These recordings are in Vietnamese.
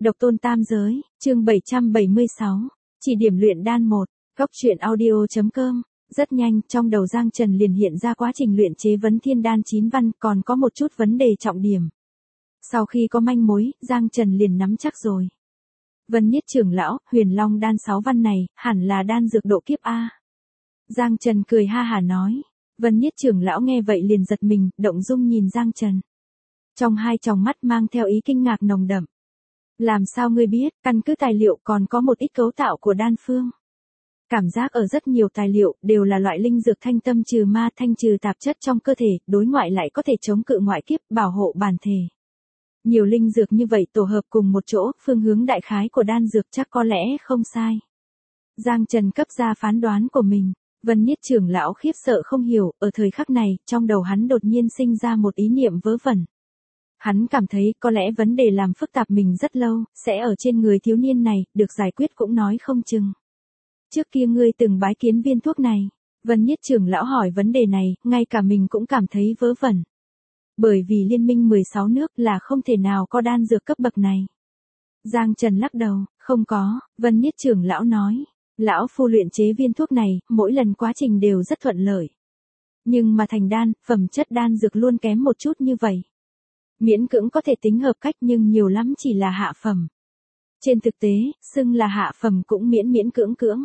Độc tôn tam giới, chương 776, chỉ điểm luyện đan 1, góc truyện audio.com. Rất nhanh, trong đầu Giang Trần liền hiện ra quá trình luyện chế vấn thiên đan 9 văn, còn có một chút vấn đề trọng điểm. Sau khi có manh mối, Giang Trần liền nắm chắc rồi. Vân Niết trưởng lão, huyền long đan 6 văn này, hẳn là đan dược độ kiếp A. Giang Trần cười ha hả nói. Vân Niết trưởng lão nghe vậy liền giật mình, động dung nhìn Giang Trần. Trong hai tròng mắt mang theo ý kinh ngạc nồng đậm. Làm sao ngươi biết, căn cứ tài liệu còn có một ít cấu tạo của đan phương. Cảm giác ở rất nhiều tài liệu đều là loại linh dược thanh tâm trừ ma, thanh trừ tạp chất trong cơ thể, đối ngoại lại có thể chống cự ngoại kiếp, bảo hộ bản thể. Nhiều linh dược như vậy tổ hợp cùng một chỗ, phương hướng đại khái của đan dược chắc có lẽ không sai. Giang Trần cấp ra phán đoán của mình. Vân Niết trưởng lão khiếp sợ không hiểu, ở thời khắc này, trong đầu hắn đột nhiên sinh ra một ý niệm vớ vẩn. Hắn cảm thấy có lẽ vấn đề làm phức tạp mình rất lâu, sẽ ở trên người thiếu niên này, được giải quyết cũng nói không chừng. Trước kia ngươi từng bái kiến viên thuốc này. Vân Niết trưởng lão hỏi vấn đề này, ngay cả mình cũng cảm thấy vớ vẩn. Bởi vì liên minh 16 nước là không thể nào có đan dược cấp bậc này. Giang Trần lắc đầu, không có, Vân Niết trưởng lão nói. Lão phu luyện chế viên thuốc này, mỗi lần quá trình đều rất thuận lợi. Nhưng mà thành đan, phẩm chất đan dược luôn kém một chút như vậy. Miễn cưỡng có thể tính hợp cách nhưng nhiều lắm chỉ là hạ phẩm. Trên thực tế, xưng là hạ phẩm cũng miễn cưỡng.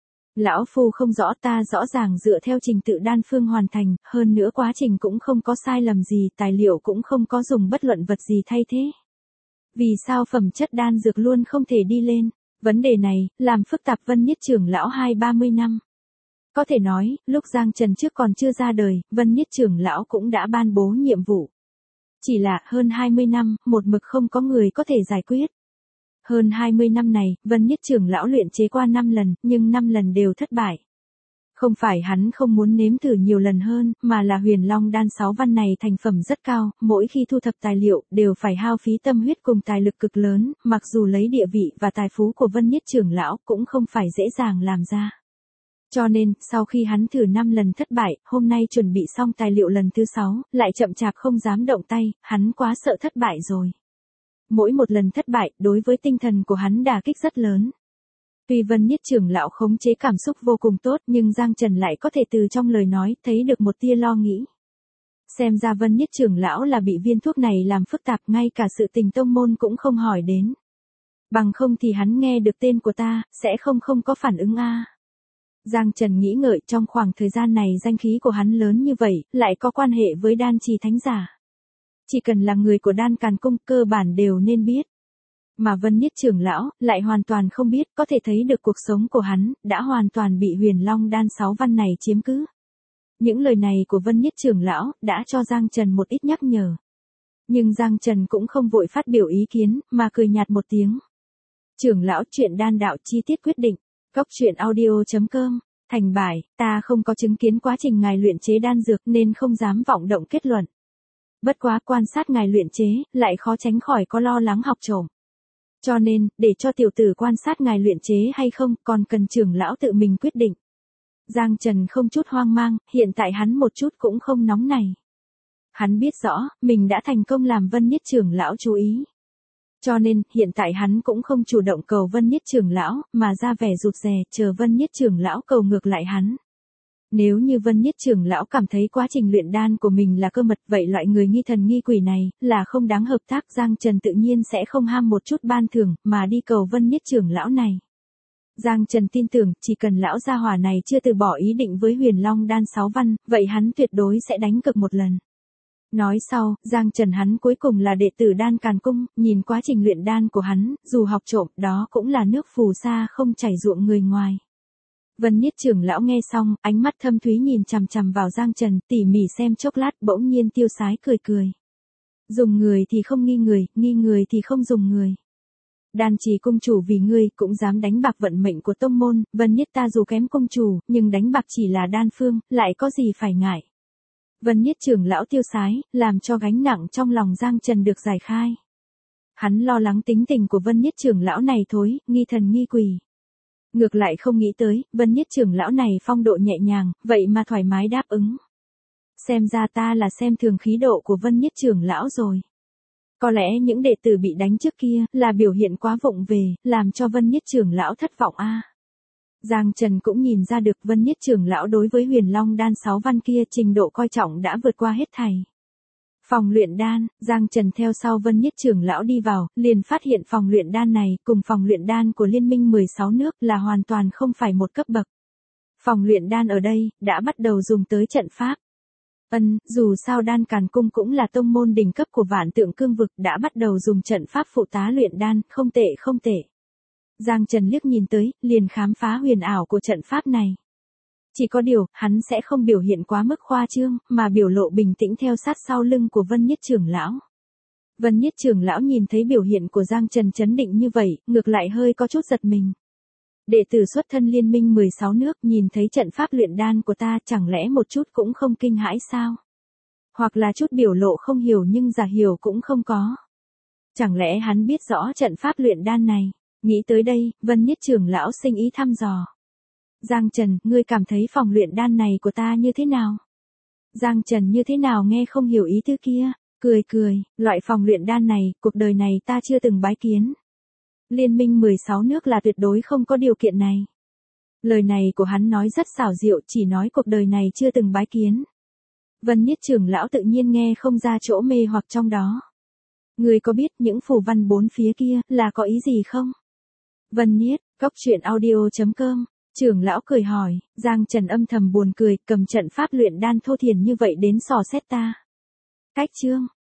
Lão phu không rõ, ta rõ ràng dựa theo trình tự đan phương hoàn thành, hơn nữa quá trình cũng không có sai lầm gì, tài liệu cũng không có dùng bất luận vật gì thay thế. Vì sao phẩm chất đan dược luôn không thể đi lên? Vấn đề này, làm phức tạp Vân Niết trưởng lão 20-30 năm. Có thể nói, lúc Giang Trần trước còn chưa ra đời, Vân Niết trưởng lão cũng đã ban bố nhiệm vụ. Chỉ là, hơn 20 năm, một mực không có người có thể giải quyết. Hơn 20 năm này, Vân Niết trưởng lão luyện chế qua 5 lần, nhưng 5 lần đều thất bại. Không phải hắn không muốn nếm thử nhiều lần hơn, mà là huyền long đan 6 văn này thành phẩm rất cao, mỗi khi thu thập tài liệu, đều phải hao phí tâm huyết cùng tài lực cực lớn, mặc dù lấy địa vị và tài phú của Vân Niết trưởng lão, cũng không phải dễ dàng làm ra. Cho nên, sau khi hắn thử 5 lần thất bại, hôm nay chuẩn bị xong tài liệu lần thứ 6, lại chậm chạp không dám động tay, hắn quá sợ thất bại rồi. Mỗi một lần thất bại, đối với tinh thần của hắn đả kích rất lớn. Tuy Vân Niết trưởng lão khống chế cảm xúc vô cùng tốt, nhưng Giang Trần lại có thể từ trong lời nói thấy được một tia lo nghĩ. Xem ra Vân Niết trưởng lão là bị viên thuốc này làm phức tạp, ngay cả sự tình tông môn cũng không hỏi đến. Bằng không thì hắn nghe được tên của ta, sẽ không có phản ứng a. Giang Trần nghĩ ngợi, trong khoảng thời gian này danh khí của hắn lớn như vậy, lại có quan hệ với đan trì thánh giả. Chỉ cần là người của đan càn cung, cơ bản đều nên biết. Mà Vân Niết trưởng lão, lại hoàn toàn không biết, có thể thấy được cuộc sống của hắn, đã hoàn toàn bị huyền long đan 6 văn này chiếm cứ. Những lời này của Vân Niết trưởng lão, đã cho Giang Trần một ít nhắc nhở. Nhưng Giang Trần cũng không vội phát biểu ý kiến, mà cười nhạt một tiếng. Trưởng lão, chuyện đan đạo chi tiết quyết định. Góc truyện audio.com. Thành bại, ta không có chứng kiến quá trình ngài luyện chế đan dược nên không dám vọng động kết luận. Bất quá quan sát ngài luyện chế, lại khó tránh khỏi có lo lắng học trộm. Cho nên, để cho tiểu tử quan sát ngài luyện chế hay không, còn cần trưởng lão tự mình quyết định. Giang Trần không chút hoang mang, hiện tại hắn một chút cũng không nóng này. Hắn biết rõ, mình đã thành công làm Vân Niết trưởng lão chú ý. Cho nên, hiện tại hắn cũng không chủ động cầu Vân Niết trưởng lão, mà ra vẻ rụt rè, chờ Vân Niết trưởng lão cầu ngược lại hắn. Nếu như Vân Niết trưởng lão cảm thấy quá trình luyện đan của mình là cơ mật, vậy loại người nghi thần nghi quỷ này, là không đáng hợp tác. Giang Trần tự nhiên sẽ không ham một chút ban thưởng, mà đi cầu Vân Niết trưởng lão này. Giang Trần tin tưởng, chỉ cần lão gia hỏa này chưa từ bỏ ý định với huyền long đan 6 văn, vậy hắn tuyệt đối sẽ đánh cược một lần. Nói sau, Giang Trần hắn cuối cùng là đệ tử đan càn cung, nhìn quá trình luyện đan của hắn, dù học trộm, đó cũng là nước phù sa không chảy ruộng người ngoài. Vân Niết trưởng lão nghe xong, ánh mắt thâm thúy nhìn chằm chằm vào Giang Trần, tỉ mỉ xem chốc lát, bỗng nhiên tiêu sái cười. Dùng người thì không nghi người thì không dùng người. Đan trì cung chủ vì ngươi cũng dám đánh bạc vận mệnh của tông môn, Vân Niết ta dù kém cung chủ, nhưng đánh bạc chỉ là đan phương, lại có gì phải ngại. Vân Niết trưởng lão tiêu sái, làm cho gánh nặng trong lòng Giang Trần được giải khai. Hắn lo lắng tính tình của Vân Niết trưởng lão này thối, nghi thần nghi quỷ. Ngược lại không nghĩ tới, Vân Niết trưởng lão này phong độ nhẹ nhàng, vậy mà thoải mái đáp ứng. Xem ra ta là xem thường khí độ của Vân Niết trưởng lão rồi. Có lẽ những đệ tử bị đánh trước kia là biểu hiện quá vụng về, làm cho Vân Nhiết trưởng lão thất vọng a. Giang Trần cũng nhìn ra được Vân Nhiết trưởng lão đối với Huyền Long đan 6 văn kia trình độ coi trọng đã vượt qua hết thảy. Phòng luyện đan, Giang Trần theo sau Vân Nhiết trưởng lão đi vào, liền phát hiện phòng luyện đan này cùng phòng luyện đan của Liên minh 16 nước là hoàn toàn không phải một cấp bậc. Phòng luyện đan ở đây đã bắt đầu dùng tới trận pháp. Dù sao Đan Càn Cung cũng là tông môn đỉnh cấp của Vạn Tượng Cương vực, đã bắt đầu dùng trận pháp phụ tá luyện đan, không tệ không tệ. Giang Trần liếc nhìn tới, liền khám phá huyền ảo của trận pháp này. Chỉ có điều, hắn sẽ không biểu hiện quá mức khoa trương, mà biểu lộ bình tĩnh theo sát sau lưng của Vân Nhiết trưởng lão. Vân Nhiết trưởng lão nhìn thấy biểu hiện của Giang Trần trấn định như vậy, ngược lại hơi có chút giật mình. Đệ tử xuất thân Liên minh 16 nước nhìn thấy trận pháp luyện đan của ta, chẳng lẽ một chút cũng không kinh hãi sao? Hoặc là chút biểu lộ không hiểu nhưng giả hiểu cũng không có. Chẳng lẽ hắn biết rõ trận pháp luyện đan này? Nghĩ tới đây, Vân Nhiết trưởng lão sinh ý thăm dò. Giang Trần, ngươi cảm thấy phòng luyện đan này của ta như thế nào? Giang Trần như thế nào nghe không hiểu ý tứ kia, cười, loại phòng luyện đan này, cuộc đời này ta chưa từng bái kiến. Liên minh 16 nước là tuyệt đối không có điều kiện này. Lời này của hắn nói rất xảo diệu, chỉ nói cuộc đời này chưa từng bái kiến. Vân Nhiết trưởng lão tự nhiên nghe không ra chỗ mê hoặc trong đó. Ngươi có biết những phù văn bốn phía kia là có ý gì không? Vân Nhiết, coctruyện.audio.com. Trưởng lão cười hỏi, Giang Trần âm thầm buồn cười, cầm trận pháp luyện đan thô thiển như vậy đến sò xét ta. Cách chương,